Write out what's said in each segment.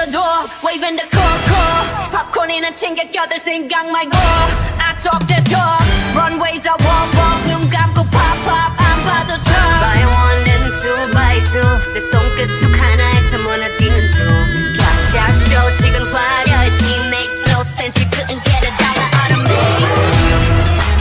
멈춰둬 waving the coco 팝콘이나 챙겨 껴들 생각 말고 I talk the talk runways I walk walk 눈 감고 pop pop 안 봐도 쳐 By one and two by two 내 손끝 툭 하나에 다 무너지는 중 가짜 쇼 지금 화려해 It makes no sense You couldn't get a dollar out of me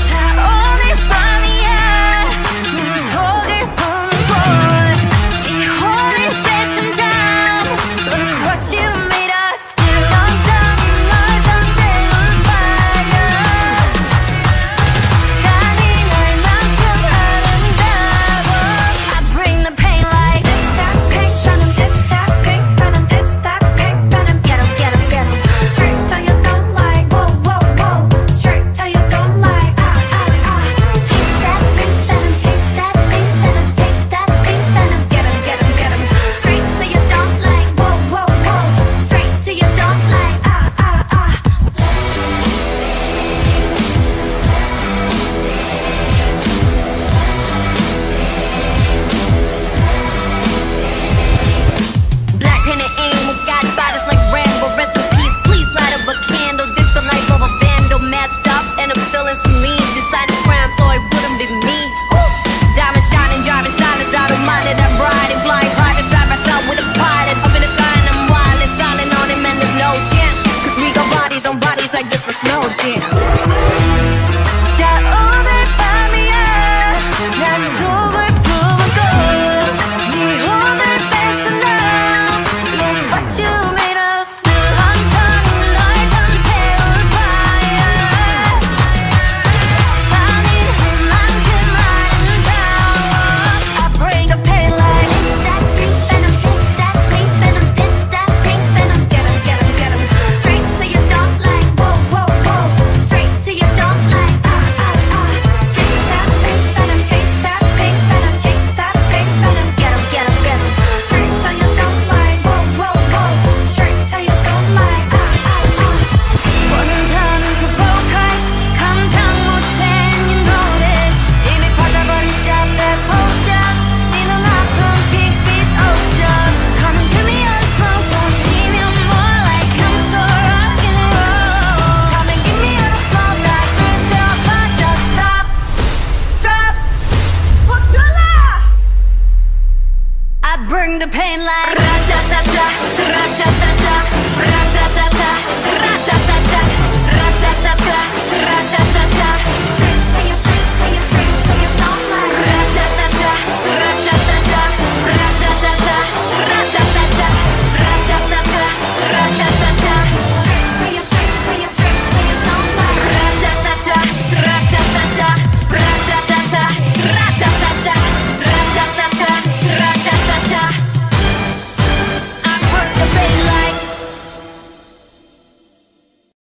Like this is no dance 자 오늘 밤이야 난 촉을 품고 네 오늘 뺏어 난 Look what you made us do 천천히 널 잠재울 fire 잔인할 만큼 아름다워 I bring the pain like This that pink venom This that pink venom This that pink venom Get 'em, get 'em, get 'em Straight to your don't like Straight to your don't like Taste that pink venom Taste that pink venom Taste that pink venom Get 'em, get 'em, get 'em Straight to your don't like Straight to your don't like 원한다는 그 focus 감당 못해 You know this 이미 받아버린 shot that potion 네 눈앞은 빅빛 ocean Come and give me all the smoke 아니면 more like I'm so rock and roll Come and give me all the smoke 나 줄 새 없어 Just stop Drop Coachella I bring the pain like Ra-ta-ta-ta, ra-ta-ta